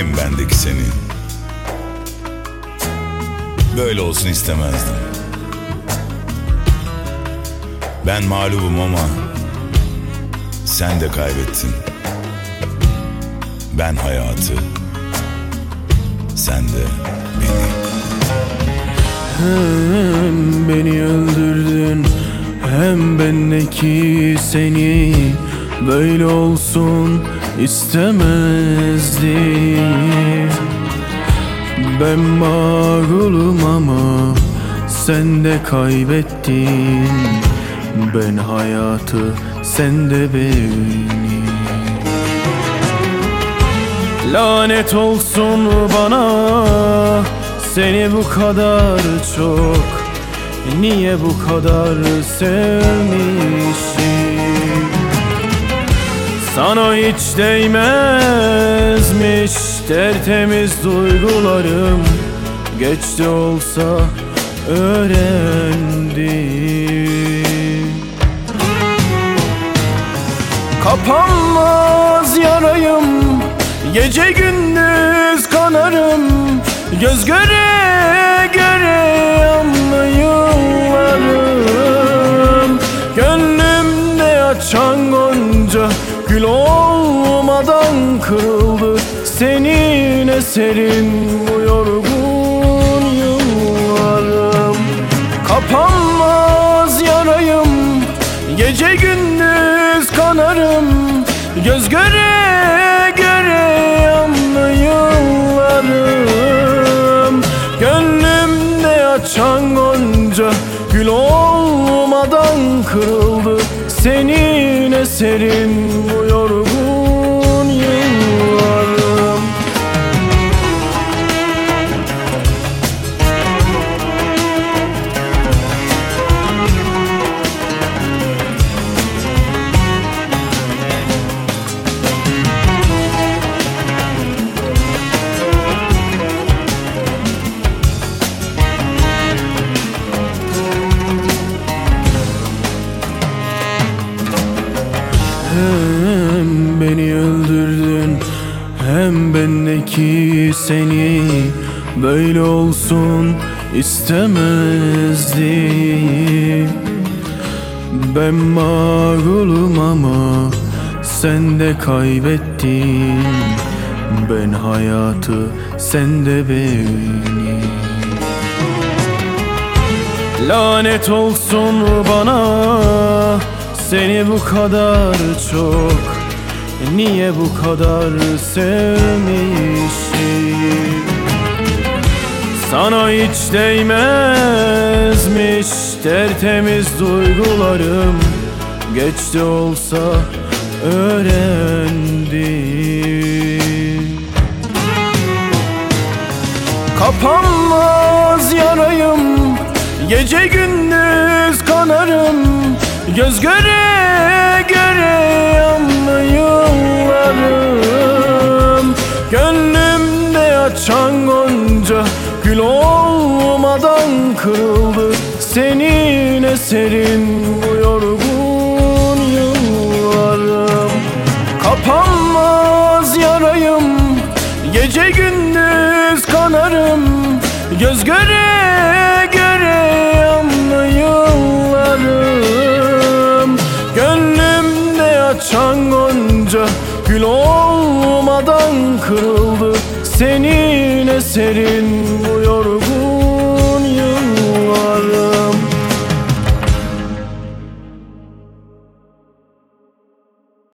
hem bendeki senin. Böyle olsun istemezdim. Ben mağlubum ama sen de kaybettin. Ben hayatı, sen de beni. Hem beni öldürdün, hem bendeki seni. Böyle olsun istemezdim. Ben mağlubum ama sen de kaybettin. Ben hayatı, sen de beni. Lanet olsun bana, seni bu kadar çok. Niye bu kadar sevmişim? Sana hiç değmezmiş tertemiz duygularım. Geç de olsa öğrendim. Kapanmaz yarayım, gece gündüz kanarım. Göz göre göre yandı yıllarım. Gönlümde açan gonca gül olmadan kırıldı. Senin eserin bu yorgun yıllarım. Kapanmaz yarayım, gece gündüz kanarım. Göz göre göre yandı yıllarım. Gönlümde açan gonca gül olmadan kırıldı. Senin eserin bu yorgun yıllarım. Hem beni öldürdün, hem bendeki seni. Böyle olsun istemezdim. Ben mağlubum ama sen de kaybettin. Ben hayatı, sen de beni. Lanet olsun bana, seni bu kadar çok. Niye bu kadar sevmişim? Sana hiç değmezmiş tertemiz duygularım. Geç de olsa öğrendim. Kapanmaz yarayım, gece gündüz kanarım. Göz göre göre yandı yıllarım. Gönlümde açan gonca gül olmadan kırıldı. Senin eserin bu yorgun yıllarım. Kapanmaz yarayım, gece gündüz kanarım. Göz göre göre yandı yıllarım. Gönlümde açan gonca gül olmadan kırıldı. Senin eserin bu yorgun